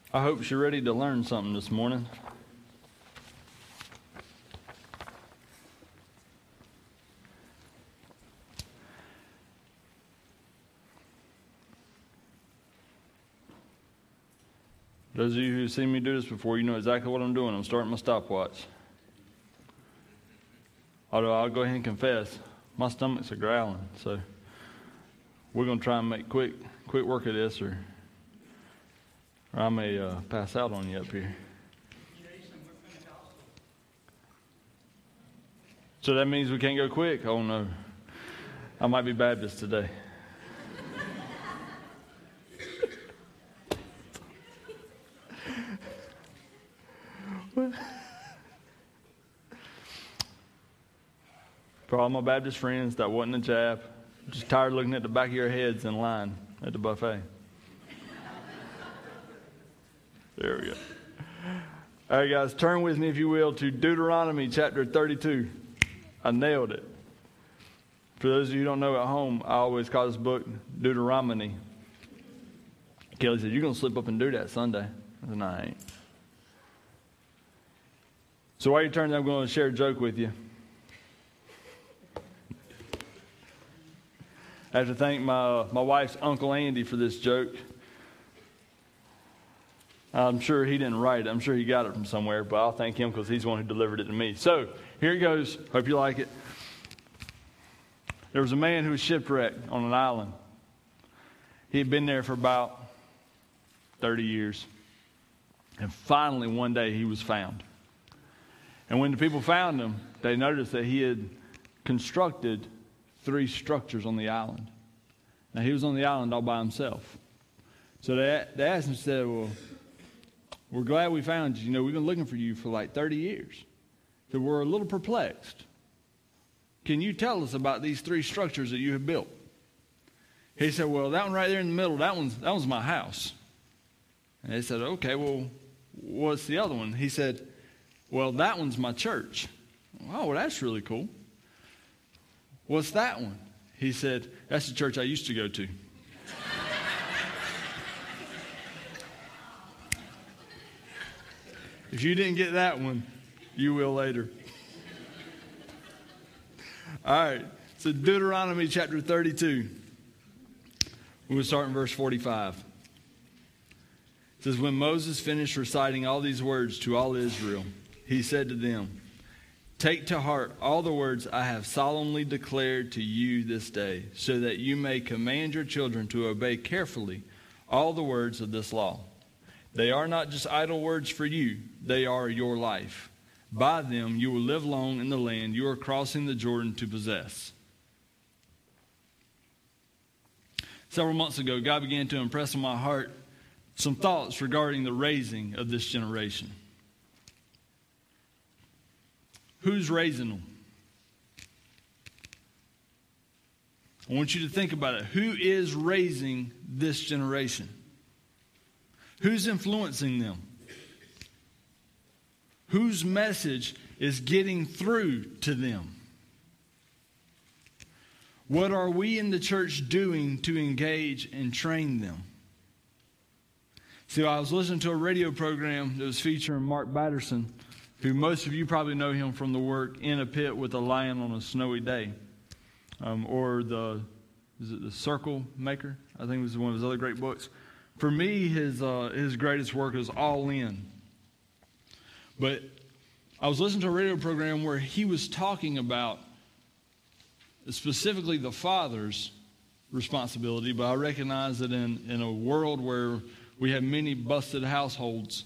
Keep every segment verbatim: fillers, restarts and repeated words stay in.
I hope you're ready to learn something this morning. Those of you who've seen me do this before, you know exactly what I'm doing. I'm starting my stopwatch. Although I'll go ahead and confess, my stomach's a growling, so we're going to try and make quick quick work of this, or, or I may uh, pass out on you up here. So that means we can't go quick? Oh, no. I might be Baptist today. For all my Baptist friends, that wasn't a jab. Just tired of looking at the back of your heads in line at the buffet. There we go. All right, guys, turn with me, if you will, to Deuteronomy chapter thirty-two. I nailed it. For those of you who don't know at home, I always call this book Deuteronomy. Kelly said, "You're going to slip up and do that Sunday." I said, "No, I ain't." So while you're turning, I'm going to share a joke with you. I have to thank my my wife's Uncle Andy for this joke. I'm sure he didn't write it. I'm sure he got it from somewhere, but I'll thank him because he's the one who delivered it to me. So here it goes. Hope you like it. There was a man who was shipwrecked on an island. He had been there for about thirty years. And finally, one day, he was found. And when the people found him, they noticed that he had constructed three structures on the island. Now, he was on the island all by himself. So they, they asked him, said, "Well, we're glad we found you. You know, we've been looking for you for like thirty years. So we're a little perplexed. Can you tell us about these three structures that you have built?" He said, "Well, that one right there in the middle, that one's, that one's my house." And they said, "Okay, well, what's the other one?" He said, "Well, that one's my church." "Oh, well, that's really cool." "What's that one?" He said, "That's the church I used to go to." If you didn't get that one, you will later. All right, so Deuteronomy chapter thirty-two. We'll start in verse forty-five. It says, "When Moses finished reciting all these words to all Israel, he said to them, 'Take to heart all the words I have solemnly declared to you this day, so that you may command your children to obey carefully all the words of this law. They are not just idle words for you, they are your life. By them you will live long in the land you are crossing the Jordan to possess.'" Several months ago, God began to impress on my heart some thoughts regarding the raising of this generation. Who's raising them? I want you to think about it. Who is raising this generation? Who's influencing them? Whose message is getting through to them? What are we in the church doing to engage and train them? See, I was listening to a radio program that was featuring Mark Batterson, who most of you probably know him from the work In a Pit with a Lion on a Snowy Day. Um, or the, is it The Circle Maker? I think it was one of his other great books. For me, his uh, his greatest work is All In. But I was listening to a radio program where he was talking about specifically the father's responsibility, but I recognize that in, in a world where we have many busted households,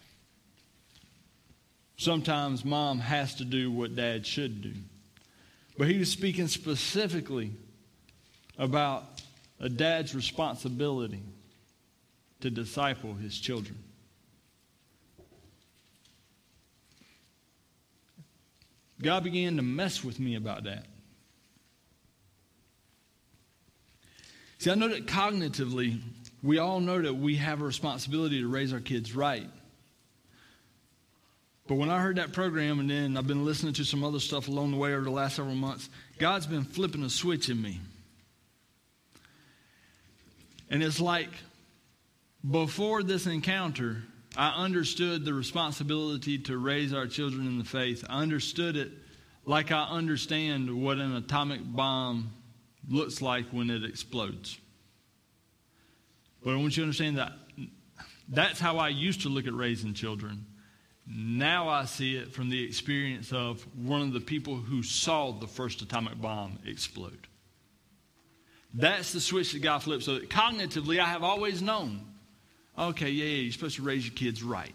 sometimes mom has to do what dad should do. But he was speaking specifically about a dad's responsibility to disciple his children. God began to mess with me about that. See, I know that cognitively, we all know that we have a responsibility to raise our kids right. But when I heard that program, and then I've been listening to some other stuff along the way over the last several months, God's been flipping a switch in me. And it's like before this encounter, I understood the responsibility to raise our children in the faith. I understood it like I understand what an atomic bomb looks like when it explodes. But I want you to understand that that's how I used to look at raising children. Now I see it from the experience of one of the people who saw the first atomic bomb explode. That's the switch that God flipped. So that cognitively, I have always known, okay, yeah, yeah, you're supposed to raise your kids right.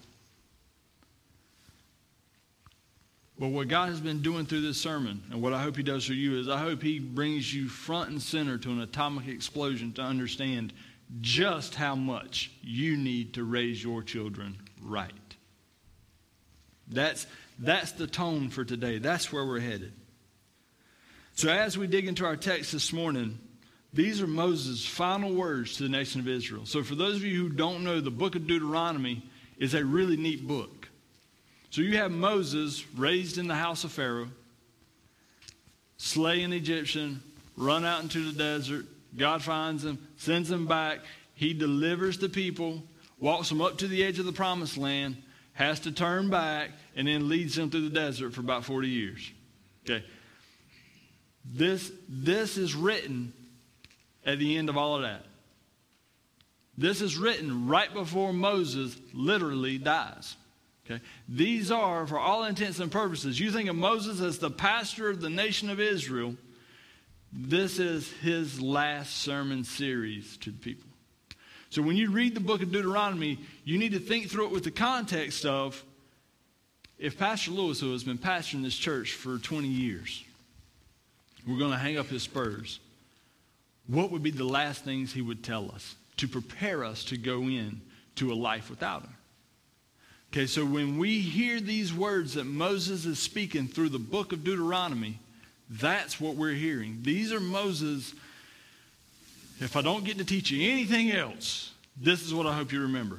But what God has been doing through this sermon, and what I hope he does for you, is I hope he brings you front and center to an atomic explosion to understand just how much you need to raise your children right. That's, that's the tone for today. That's where we're headed. So as we dig into our text this morning, these are Moses' final words to the nation of Israel. So for those of you who don't know, the book of Deuteronomy is a really neat book. So you have Moses raised in the house of Pharaoh, slay an Egyptian, run out into the desert. God finds him, sends him back. He delivers the people, walks them up to the edge of the promised land, has to turn back, and then leads them through the desert for about forty years. Okay. This, this is written at the end of all of that. This is written right before Moses literally dies. Okay. These are, for all intents and purposes, you think of Moses as the pastor of the nation of Israel. This is his last sermon series to the people. So when you read the book of Deuteronomy, you need to think through it with the context of, if Pastor Lewis, who has been pastoring this church for twenty years, we're going to hang up his spurs, what would be the last things he would tell us to prepare us to go in to a life without him? Okay, so when we hear these words that Moses is speaking through the book of Deuteronomy, that's what we're hearing. These are Moses. If I don't get to teach you anything else, this is what I hope you remember.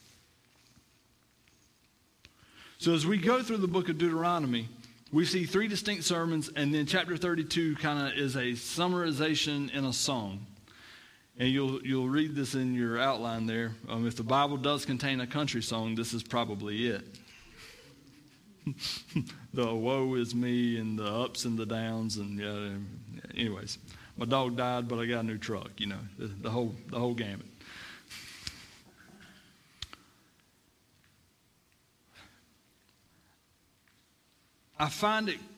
So as we go through the book of Deuteronomy, we see three distinct sermons, and then chapter thirty-two kind of is a summarization in a song. And you'll you'll read this in your outline there. Um, if the Bible does contain a country song, this is probably it. The woe is me and the ups and the downs and uh, anyways, my dog died, but I got a new truck. You know, the, the whole the whole gamut. I find it.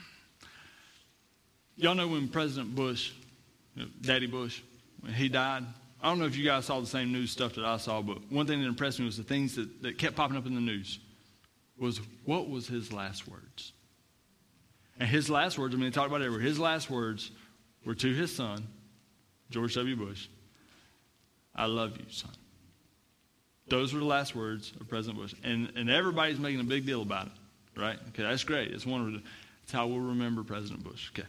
Y'all know when President Bush, you know, Daddy Bush, when he died. I don't know if you guys saw the same news stuff that I saw, but one thing that impressed me was the things that, that kept popping up in the news. Was what was his last words? And his last words, I mean, he talked about it everywhere. His last words were to his son, George W. Bush, I love you, son. Those were the last words of President Bush. And, and everybody's making a big deal about it, right? Okay, that's great. It's wonderful. It's how we'll remember President Bush. Okay.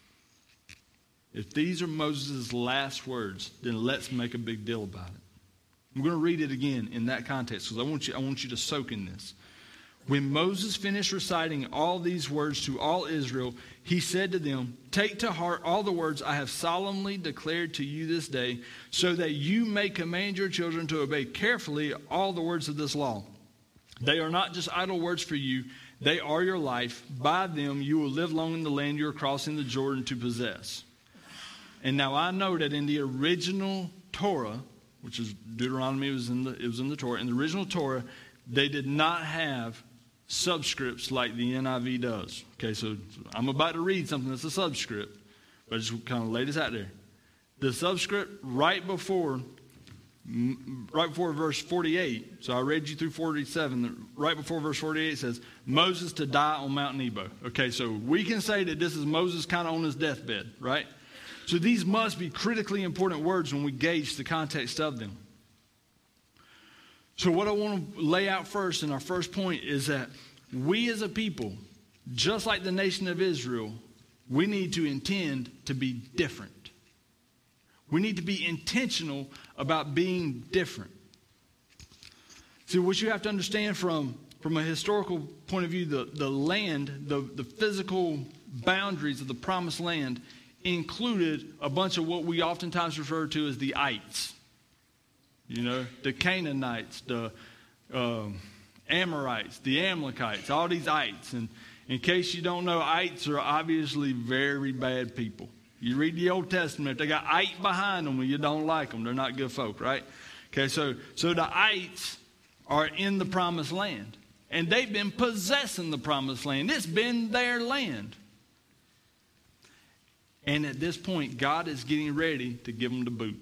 If these are Moses' last words, then let's make a big deal about it. I'm going to read it again in that context because I want you, I want you to soak in this. When Moses finished reciting all these words to all Israel, he said to them, take to heart all the words I have solemnly declared to you this day, so that you may command your children to obey carefully all the words of this law. They are not just idle words for you. They are your life. By them you will live long in the land you are crossing the Jordan to possess. And now I know that in the original Torah, which is Deuteronomy, it was in the, it was in the Torah. In the original Torah, they did not have subscripts like the N I V does. Okay, so I'm about to read something that's a subscript, but I just kind of lay this out there. The subscript right before, right before verse forty-eight. So I read you through forty-seven. Right before verse forty-eight says Moses to die on Mount Nebo. Okay, so we can say that this is Moses kind of on his deathbed, right? So these must be critically important words when we gauge the context of them. So what I want to lay out first in our first point is that we as a people, just like the nation of Israel, we need to intend to be different. We need to be intentional about being different. See, what you have to understand from, from a historical point of view, the, the land, the, the physical boundaries of the promised land included a bunch of what we oftentimes refer to as the ites. You know, the Canaanites, the um, Amorites, the Amalekites, all these ites. And in case you don't know, ites are obviously very bad people. You read the Old Testament, they got ite behind them when you don't like them. They're not good folk, right? Okay, so, so the ites are in the promised land. And they've been possessing the promised land. It's been their land. And at this point, God is getting ready to give them the boot.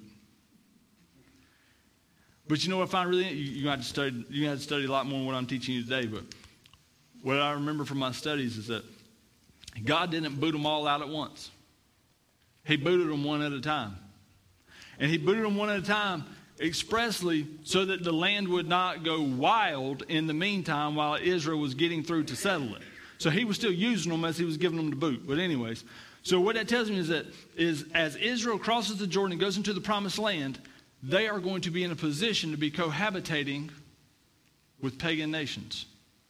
But you know what I find really, you, you have to study, you have to study a lot more than what I'm teaching you today. But what I remember from my studies is that God didn't boot them all out at once. He booted them one at a time. And he booted them one at a time expressly so that the land would not go wild in the meantime while Israel was getting through to settle it. So he was still using them as he was giving them the boot. But anyways, so what that tells me is that is as Israel crosses the Jordan and goes into the promised land, they are going to be in a position to be cohabitating with pagan nations.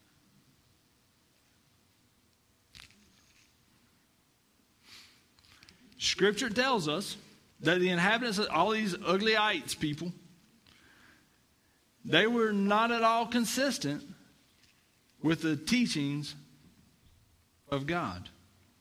Scripture tells us that the inhabitants of all these ugly ites people, they were not at all consistent with the teachings of God.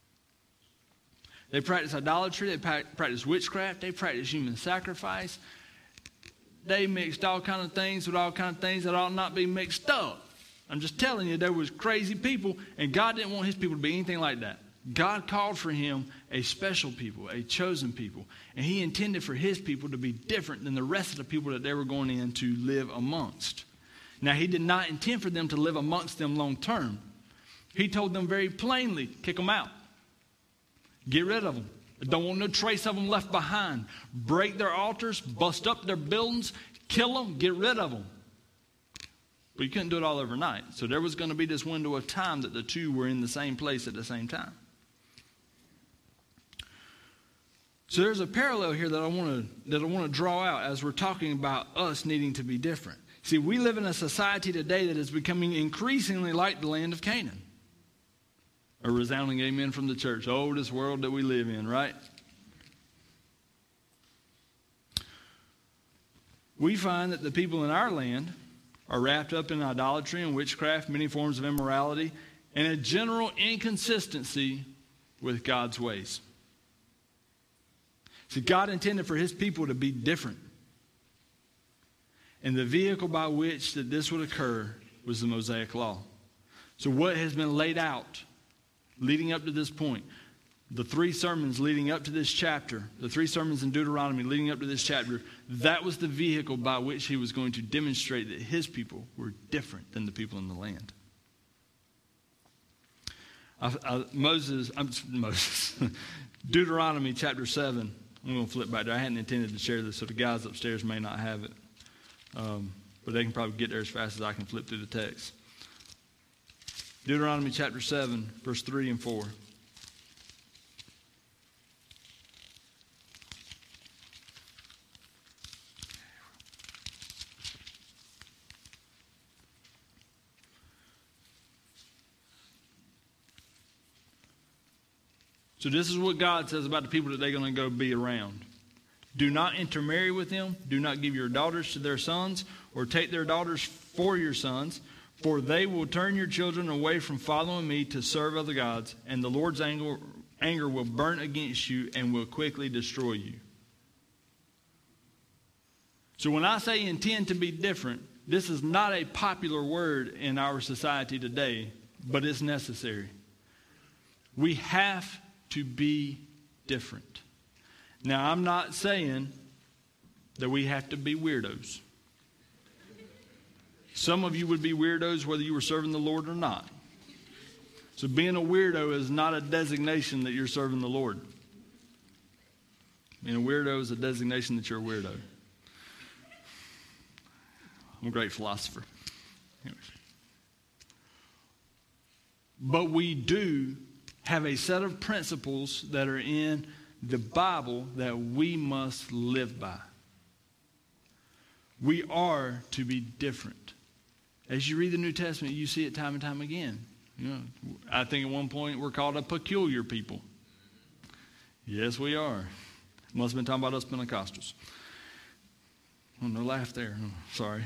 They practiced idolatry, they practiced witchcraft, they practiced human sacrifice. They mixed all kinds of things with all kinds of things that ought not be mixed up. I'm just telling you, there was crazy people, and God didn't want his people to be anything like that. God called for him a special people, a chosen people. And he intended for his people to be different than the rest of the people that they were going in to live amongst. Now, he did not intend for them to live amongst them long term. He told them very plainly, kick them out. Get rid of them. Don't want no trace of them left behind. Break their altars, bust up their buildings, kill them, get rid of them. But you couldn't do it all overnight. So there was going to be this window of time that the two were in the same place at the same time. So there's a parallel here that I want to that I want to draw out as we're talking about us needing to be different. See, we live in a society today that is becoming increasingly like the land of Canaan. A resounding amen from the church. Oh, this world that we live in, right? We find that the people in our land are wrapped up in idolatry and witchcraft, many forms of immorality, and a general inconsistency with God's ways. See, God intended for his people to be different. And the vehicle by which that this would occur was the Mosaic Law. So what has been laid out leading up to this point, the three sermons leading up to this chapter, the three sermons in Deuteronomy leading up to this chapter, that was the vehicle by which he was going to demonstrate that his people were different than the people in the land. I, I, Moses, I'm, Moses, Deuteronomy chapter seven. I'm going to flip back there. I hadn't intended to share this, so the guys upstairs may not have it. Um, but they can probably get there as fast as I can flip through the text. Deuteronomy chapter seven, verse three and four. So this is what God says about the people that they're going to go be around. Do not intermarry with them. Do not give your daughters to their sons, or take their daughters for your sons, for they will turn your children away from following me to serve other gods, and the Lord's anger, anger will burn against you and will quickly destroy you. So when I say intend to be different, this is not a popular word in our society today, but it's necessary. We have to be different. Now, I'm not saying that we have to be weirdos. Some of you would be weirdos whether you were serving the Lord or not. So being a weirdo is not a designation that you're serving the Lord. Being a weirdo is a designation that you're a weirdo. I'm a great philosopher. Anyways. But we do have a set of principles that are in the Bible that we must live by. We are to be different. As you read the New Testament, you see it time and time again. You know, I think at one point we're called a peculiar people. Yes, we are. Must have been talking about us Pentecostals. Oh, no laugh there. Oh, sorry.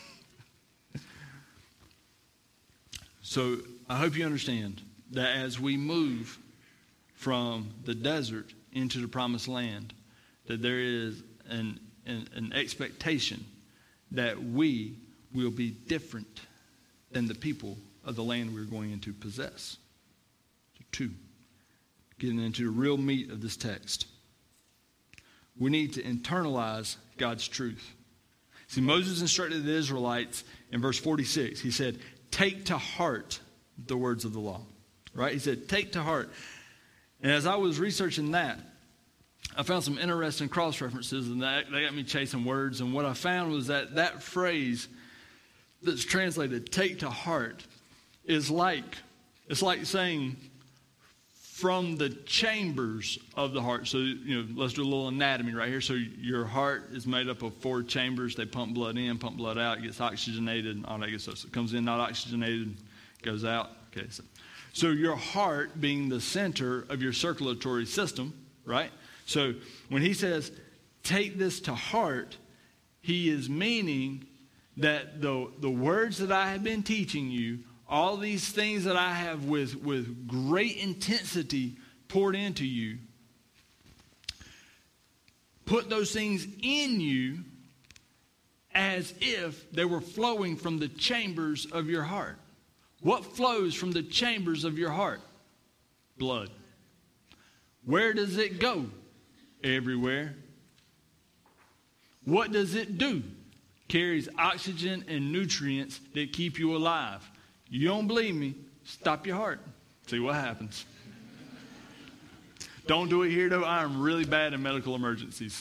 So I hope you understand that as we move from the desert into the promised land, that there is an, an, an expectation that we will be different than the people of the land we're going into possess. So two, getting into the real meat of this text. We need to internalize God's truth. See, Moses instructed the Israelites in verse forty-six. He said, take to heart the words of the law. Right? He said, take to heart. And as I was researching that, I found some interesting cross-references, and that, they got me chasing words. And what I found was that that phrase that's translated, take to heart, is like, it's like saying, from the chambers of the heart. So, you know, let's do a little anatomy right here. So your heart is made up of four chambers. They pump blood in, pump blood out. It gets oxygenated and all that good stuff. So it comes in not oxygenated, goes out. Okay, so, so your heart being the center of your circulatory system, right? So when he says, take this to heart, he is meaning that the, the words that I have been teaching you, all these things that I have with, with great intensity poured into you, put those things in you as if they were flowing from the chambers of your heart. What flows from the chambers of your heart? Blood. Where does it go? Everywhere. What does it do? Carries oxygen and nutrients that keep you alive. You don't believe me? Stop your heart. See what happens. Don't do it here, though. I am really bad in medical emergencies.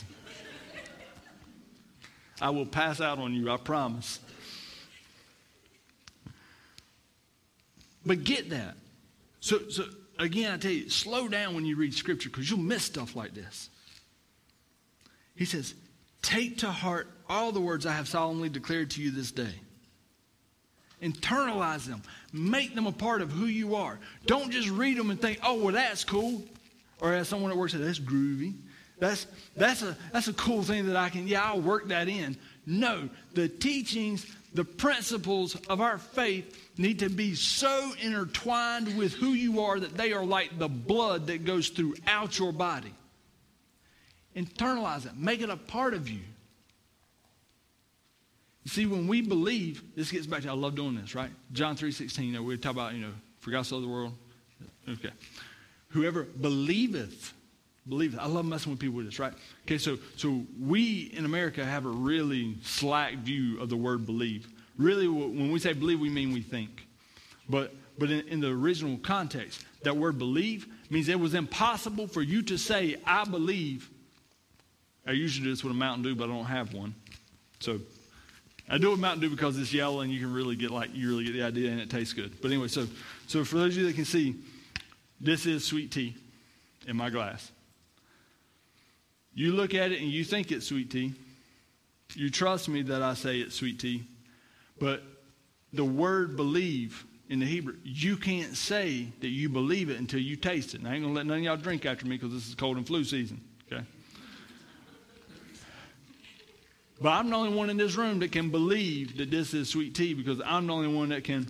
I will pass out on you, I promise. But get that. So, so again, I tell you, slow down when you read Scripture because you'll miss stuff like this. He says, take to heart all the words I have solemnly declared to you this day. Internalize them. Make them a part of who you are. Don't just read them and think, oh, well, that's cool. Or as someone at work said, that's groovy. That's, that's, a, that's a cool thing that I can, yeah, I'll work that in. No, the teachings, the principles of our faith need to be so intertwined with who you are that they are like the blood that goes throughout your body. Internalize it. Make it a part of you. You see, when we believe, this gets back to, I love doing this, right? John three sixteen, you know, we talk about, you know, for God so loved the world. Okay. Whoever believeth, believeth. I love messing with people with this, right? Okay, so so we in America have a really slack view of the word believe. Really, when we say believe, we mean we think. But but in, in the original context, that word believe means it was impossible for you to say, I believe. I usually do this with a Mountain Dew, but I don't have one. So I do it with Mountain Dew because it's yellow and you can really get like you really get the idea and it tastes good. But anyway, so so for those of you that can see, this is sweet tea in my glass. You look at it and you think it's sweet tea. You trust me that I say it's sweet tea. But the word believe in the Hebrew, you can't say that you believe it until you taste it. And I ain't going to let none of y'all drink after me because this is cold and flu season. Okay? But I'm the only one in this room that can believe that this is sweet tea because I'm the only one that can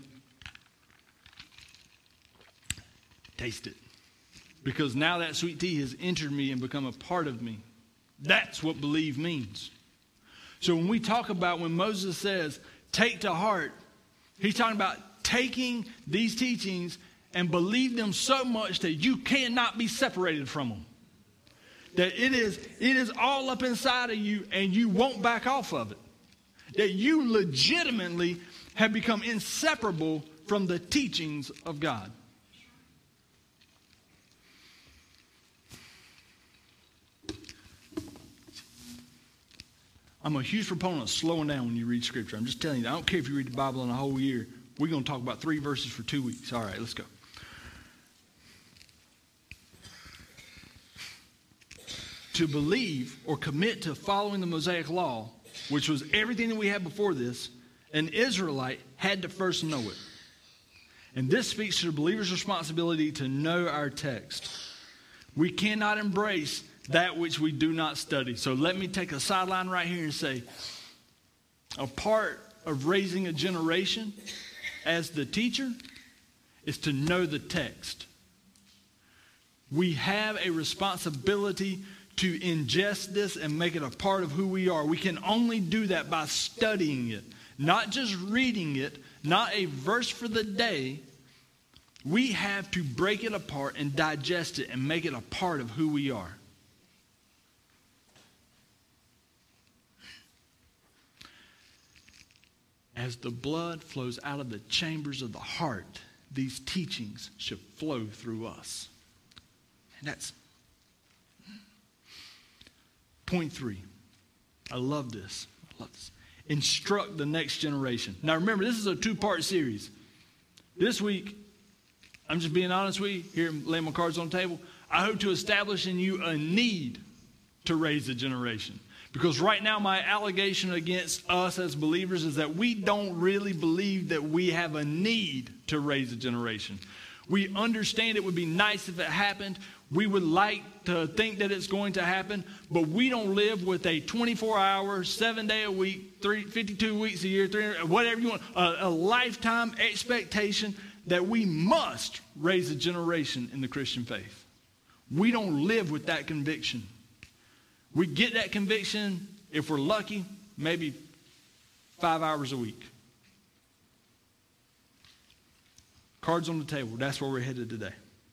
taste it. Because now that sweet tea has entered me and become a part of me. That's what believe means. So when we talk about when Moses says, take to heart, he's talking about taking these teachings and believe them so much that you cannot be separated from them. That it is, it is all up inside of you and you won't back off of it. That you legitimately have become inseparable from the teachings of God. I'm a huge proponent of slowing down when you read Scripture. I'm just telling you, I don't care if you read the Bible in a whole year. We're going to talk about three verses for two weeks. All right, let's go. To believe or commit to following the Mosaic law, which was everything that we had before this, an Israelite had to first know it. And this speaks to the believer's responsibility to know our text. We cannot embrace that which we do not study. So let me take a sideline right here and say, a part of raising a generation as the teacher is to know the text. We have a responsibility to ingest this and make it a part of who we are. We can only do that by studying it, not just reading it, not a verse for the day. We have to break it apart and digest it and make it a part of who we are. As the blood flows out of the chambers of the heart, these teachings should flow through us. And that's point three. I love this. I love this. Instruct the next generation. Now remember, this is a two-part series. This week, I'm just being honest with you, here laying my cards on the table. I hope to establish in you a need to raise a generation. Because right now my allegation against us as believers is that we don't really believe that we have a need to raise a generation. We understand it would be nice if it happened. We would like to think that it's going to happen, but we don't live with a twenty-four hour, seven day a week, three, fifty-two weeks a year, three hundred, whatever you want, a, a lifetime expectation that we must raise a generation in the Christian faith. We don't live with that conviction. We get that conviction, if we're lucky, maybe five hours a week. Cards on the table. That's where we're headed today.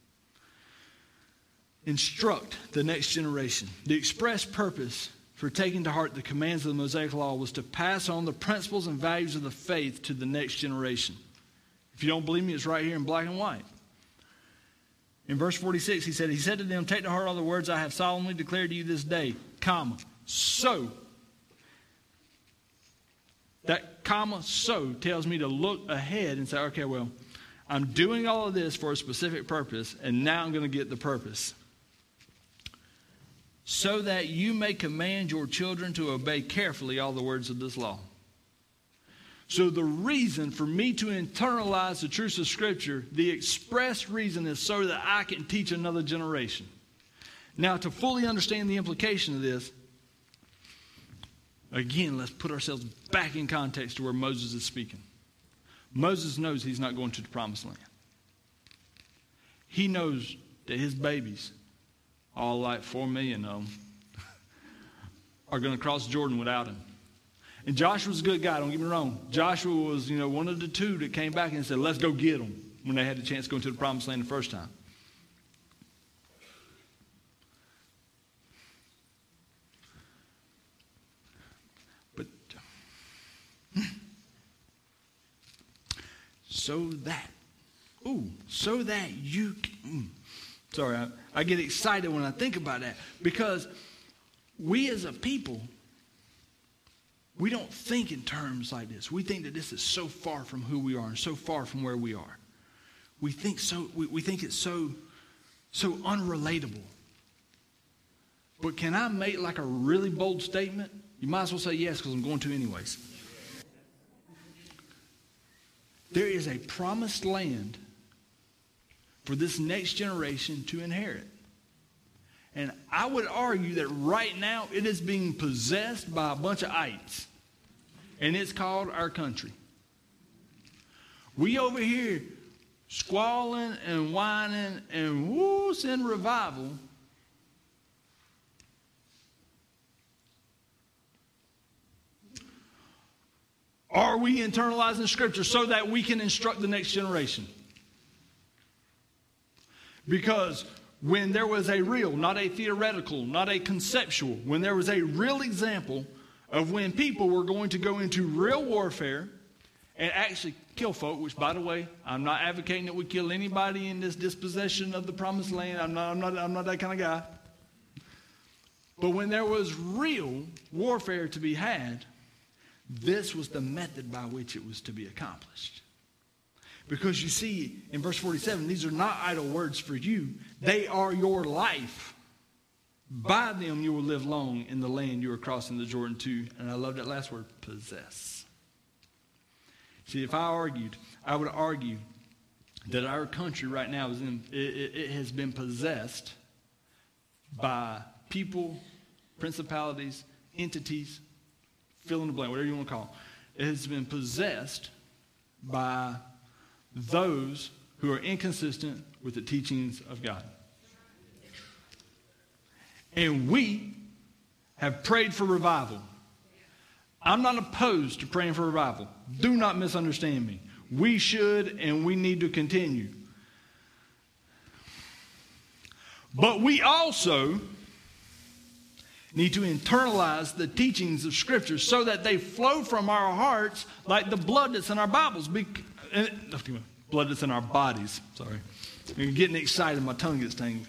Instruct the next generation. The express purpose for taking to heart the commands of the Mosaic Law was to pass on the principles and values of the faith to the next generation. If you don't believe me, it's right here in black and white. In verse forty-six, he said, He said to them, take to heart all the words I have solemnly declared to you this day, comma, so. That comma, so, tells me to look ahead and say, okay, well, I'm doing all of this for a specific purpose, and now I'm going to get the purpose. So that you may command your children to obey carefully all the words of this law. So the reason for me to internalize the truths of Scripture, the express reason is so that I can teach another generation. Now, to fully understand the implication of this, again, let's put ourselves back in context to where Moses is speaking. Moses knows he's not going to the promised land. He knows that his babies, all like four million of them, are going to cross Jordan without him. And Joshua's a good guy, don't get me wrong. Joshua was, you know, one of the two that came back and said, let's go get them, when they had the chance to go into the promised land the first time. But so that, ooh, so that you can, sorry, I, I get excited when I think about that, because we as a people, we don't think in terms like this. We think that this is so far from who we are and so far from where we are. We think so. We, we think it's so, so unrelatable. But can I make like a really bold statement? You might as well say yes, because I'm going to anyways. There is a promised land for this next generation to inherit. And I would argue that right now it is being possessed by a bunch of ites. And it's called our country. We over here squalling and whining and woo, send revival. Are we internalizing Scripture so that we can instruct the next generation? Because when there was a real, not a theoretical, not a conceptual, when there was a real example of when people were going to go into real warfare and actually kill folk, which, by the way, I'm not advocating that we kill anybody in this dispossession of the promised land. I'm not, I'm not, I'm not that kind of guy. But when there was real warfare to be had, this was the method by which it was to be accomplished. Because you see, in verse forty-seven, these are not idle words for you. They are your life. By them you will live long in the land you are crossing the Jordan to. And I love that last word, possess. See, if I argued, I would argue that our country right now is in, it, it, it has been possessed by people, principalities, entities, fill in the blank, whatever you want to call them. it has been possessed by those who are inconsistent with the teachings of God. And we have prayed for revival. I'm not opposed to praying for revival. Do not misunderstand me. We should and we need to continue. But we also need to internalize the teachings of Scripture so that they flow from our hearts like the blood that's in our Bibles. Be- blood that's in our bodies. Sorry. I'm getting excited. My tongue gets tangled.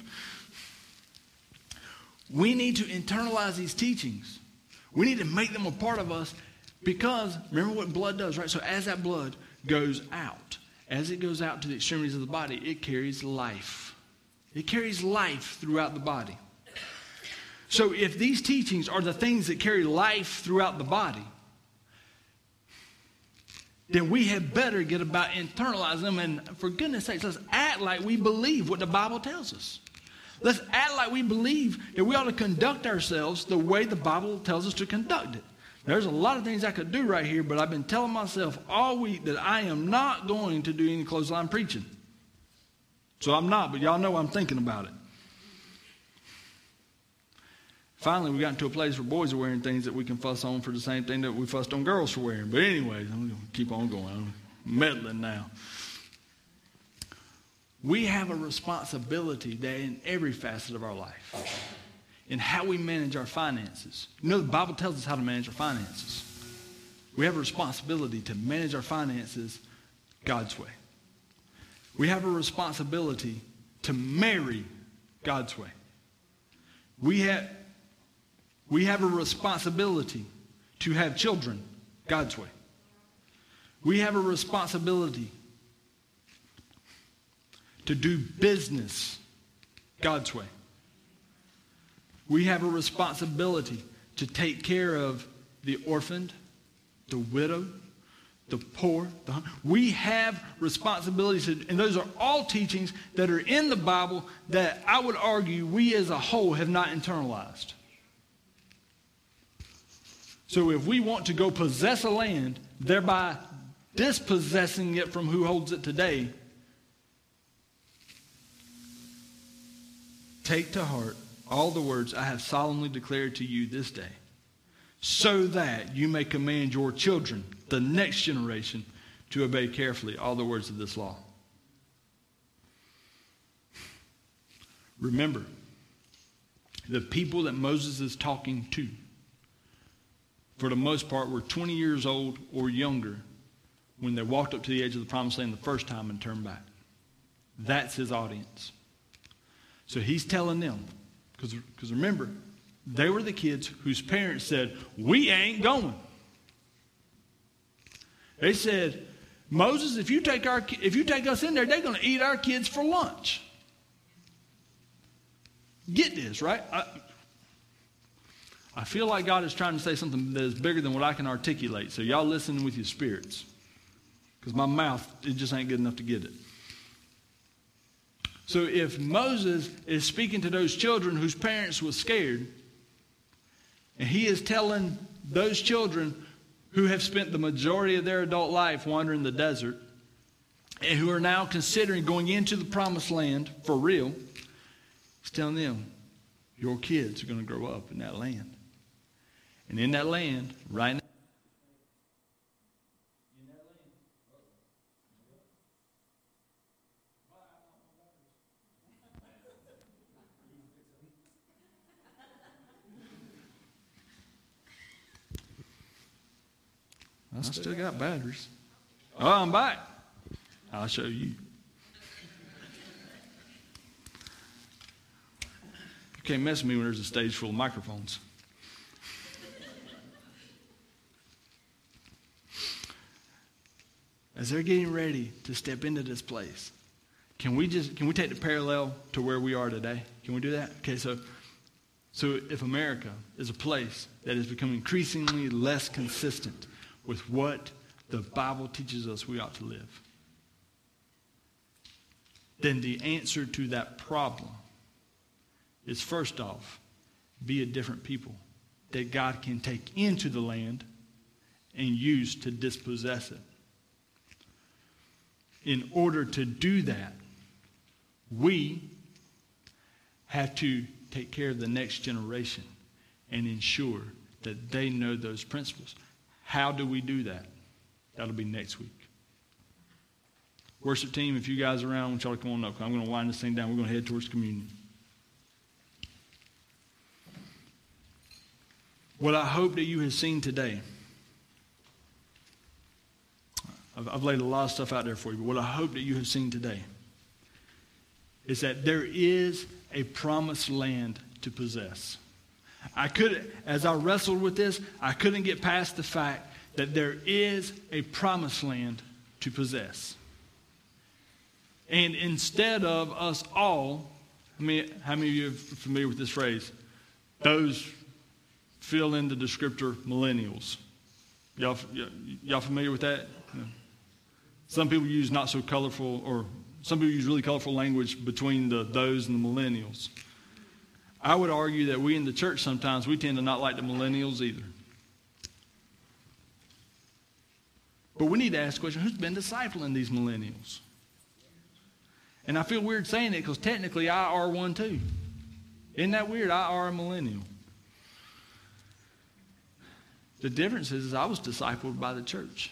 We need to internalize these teachings. We need to make them a part of us because remember what blood does, right? So as that blood goes out, as it goes out to the extremities of the body, it carries life. It carries life throughout the body. So if these teachings are the things that carry life throughout the body, then we had better get about internalizing them. And for goodness sakes, let's act like we believe what the Bible tells us. Let's act like we believe that we ought to conduct ourselves the way the Bible tells us to conduct it. There's a lot of things I could do right here, but I've been telling myself all week that I am not going to do any clothesline preaching. So I'm not, but y'all know I'm thinking about it. Finally, we got into a place where boys are wearing things that we can fuss on for the same thing that we fussed on girls for wearing. But anyways, I'm going to keep on going. I'm meddling now. We have a responsibility that in every facet of our life, in how we manage our finances. You know, the Bible tells us how to manage our finances. We have a responsibility to manage our finances God's way. We have a responsibility to marry God's way. We have, we have a responsibility to have children God's way. We have a responsibility to do business God's way. We have a responsibility to take care of the orphaned, the widow, the poor. The hungry. We have responsibilities, to, and those are all teachings that are in the Bible that I would argue we as a whole have not internalized. So if we want to go possess a land, thereby dispossessing it from who holds it today, take to heart all the words I have solemnly declared to you this day, so that you may command your children, the next generation, to obey carefully all the words of this law. Remember, the people that Moses is talking to, for the most part, were twenty years old or younger when they walked up to the edge of the promised land the first time and turned back. That's his audience. So he's telling them, because remember, they were the kids whose parents said, we ain't going. They said, Moses, if you take our, if you take us in there, they're going to eat our kids for lunch. Get this, right? I, I feel like God is trying to say something that is bigger than what I can articulate. So y'all listen with your spirits. Because my mouth, it just ain't good enough to get it. So if Moses is speaking to those children whose parents were scared, and he is telling those children who have spent the majority of their adult life wandering the desert, and who are now considering going into the promised land for real, he's telling them, your kids are going to grow up in that land. And in that land, right now, I still got batteries. Oh, I'm back. I'll show you. You can't mess with me when there's a stage full of microphones. As they're getting ready to step into this place, can we just can we take the parallel to where we are today? Can we do that? Okay, so so if America is a place that is becoming increasingly less consistent with what the Bible teaches us we ought to live, then the answer to that problem is, first off, be a different people that God can take into the land and use to dispossess it. In order to do that, we have to take care of the next generation and ensure that they know those principles. How do we do that? That'll be next week. Worship team, if you guys are around, I want y'all to come on up. I'm going to wind this thing down. We're going to head towards communion. What I hope that you have seen today, I've, I've laid a lot of stuff out there for you, but what I hope that you have seen today is that there is a promised land to possess. I could, as I wrestled with this, I couldn't get past the fact that there is a promised land to possess. And instead of us all, I mean, how many of you are familiar with this phrase? Those fill in the descriptor millennials. Y'all, y'all familiar with that? Some people use not so colorful, or some people use really colorful language between the those and the millennials. I would argue that we in the church sometimes, we tend to not like the millennials either. But we need to ask the question, who's been discipling these millennials? And I feel weird saying it because technically I are one too. Isn't that weird? I are a millennial. The difference is, is I was discipled by the church.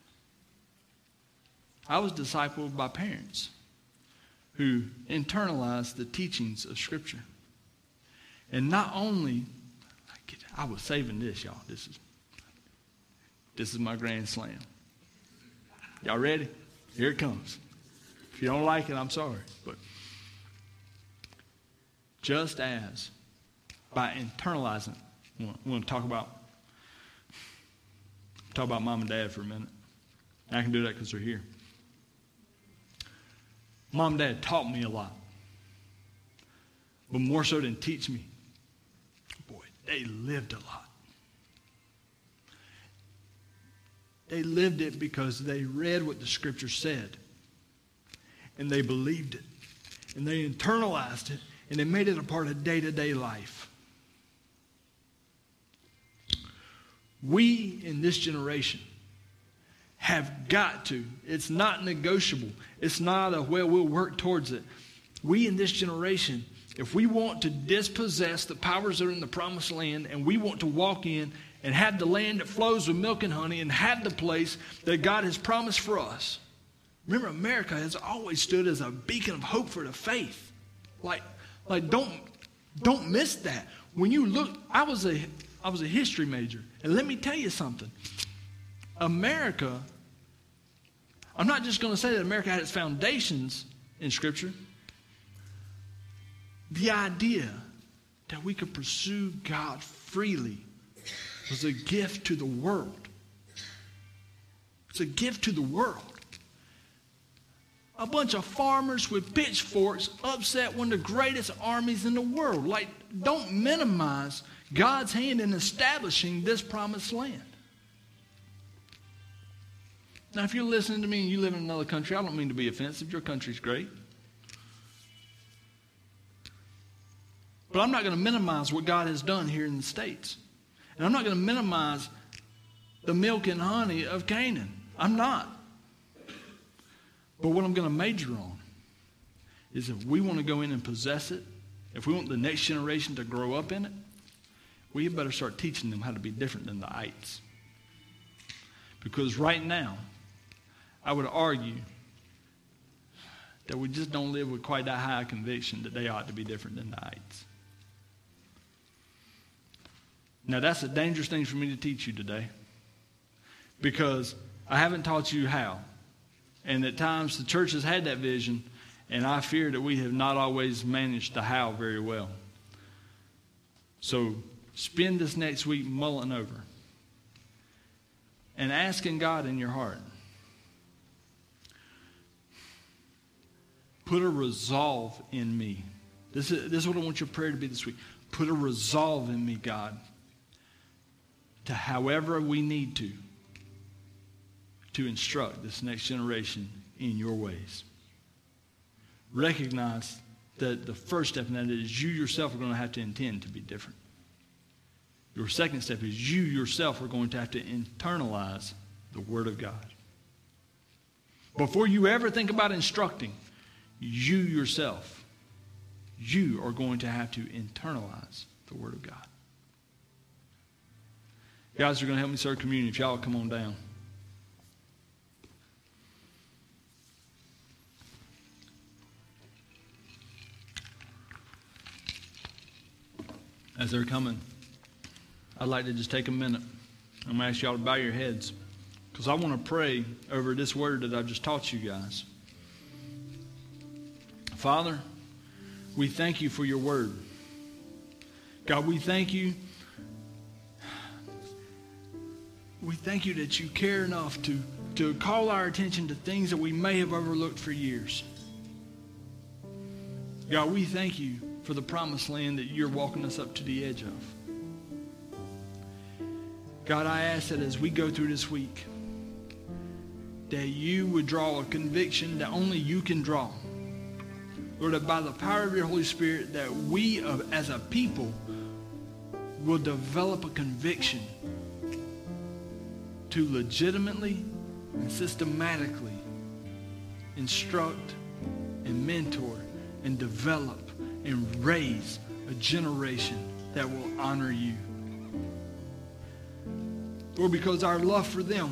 I was discipled by parents who internalized the teachings of Scripture. And not only, I was saving this, y'all. This is, this is my grand slam. Y'all ready? Here it comes. If you don't like it, I'm sorry. But just as by internalizing, we want to talk about talk about mom and dad for a minute. I can do that because they're here. Mom and dad taught me a lot, but more so than teach me. Boy, they lived a lot. They lived it because they read what the Scripture said. And they believed it. And they internalized it. And they made it a part of day-to-day life. We in this generation have got to. It's not negotiable. It's not a, well, we'll work towards it. We in this generation, if we want to dispossess the powers that are in the promised land, and we want to walk in and have the land that flows with milk and honey, and have the place that God has promised for us. Remember, America has always stood as a beacon of hope for the faith. Like, like don't, don't miss that. When you look, I was a, I was a history major, and let me tell you something. America, I'm not just going to say that America had its foundations in Scripture. The idea that we could pursue God freely was a gift to the world. It's a gift to the world. A bunch of farmers with pitchforks upset one of the greatest armies in the world. Like, don't minimize God's hand in establishing this promised land. Now, if you're listening to me and you live in another country, I don't mean to be offensive. Your country's great. But I'm not going to minimize what God has done here in the States. And I'm not going to minimize the milk and honey of Canaan. I'm not. But what I'm going to major on is if we want to go in and possess it, if we want the next generation to grow up in it, we better start teaching them how to be different than the ites. Because right now, I would argue that we just don't live with quite that high conviction that they ought to be different than the ites. Now, that's a dangerous thing for me to teach you today, because I haven't taught you how. And at times the church has had that vision, and I fear that we have not always managed the how very well. So spend this next week mulling over and asking God in your heart, put a resolve in me. This is, this is what I want your prayer to be this week. Put a resolve in me, God, to however we need to, to instruct this next generation in your ways. Recognize that the first step in that is you yourself are going to have to intend to be different. Your second step is you yourself are going to have to internalize the Word of God. Before you ever think about instructing, you yourself, you are going to have to internalize the Word of God. You guys are going to help me serve communion. If y'all will come on down. As they're coming, I'd like to just take a minute. I'm going to ask y'all to bow your heads, because I want to pray over this word that I just taught you guys. Father, we thank you for your word. God, we thank you. We thank you that you care enough to, to call our attention to things that we may have overlooked for years. God, we thank you for the promised land that you're walking us up to the edge of. God, I ask that as we go through this week, that you would draw a conviction that only you can draw. Lord, that by the power of your Holy Spirit, that we as a people will develop a conviction to legitimately and systematically instruct and mentor and develop and raise a generation that will honor you. Lord, because our love for them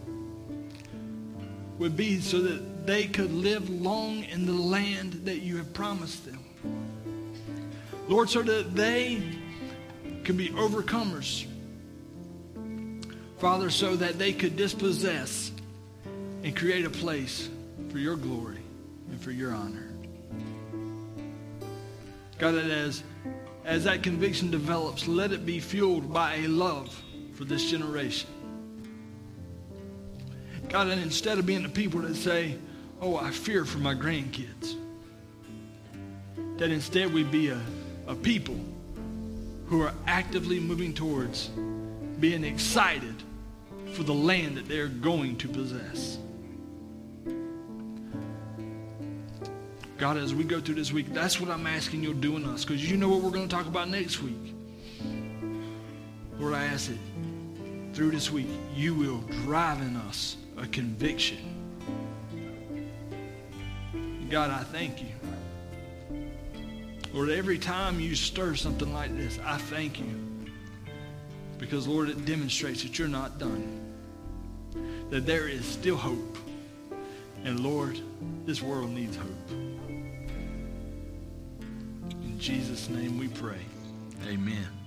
would be so that they could live long in the land that you have promised them. Lord, so that they can be overcomers. Father, so that they could dispossess and create a place for your glory and for your honor. God, that as, as that conviction develops, let it be fueled by a love for this generation. God, and instead of being the people that say, oh, I fear for my grandkids, that instead we be a, a people who are actively moving towards being excited for the land that they're going to possess. God, as we go through this week, that's what I'm asking you to do in us, because you know what we're going to talk about next week. Lord, I ask that through this week, you will drive in us a conviction. God, I thank you. Lord, every time you stir something like this, I thank you. Because, Lord, it demonstrates that you're not done. That there is still hope. And, Lord, this world needs hope. In Jesus' name we pray. Amen.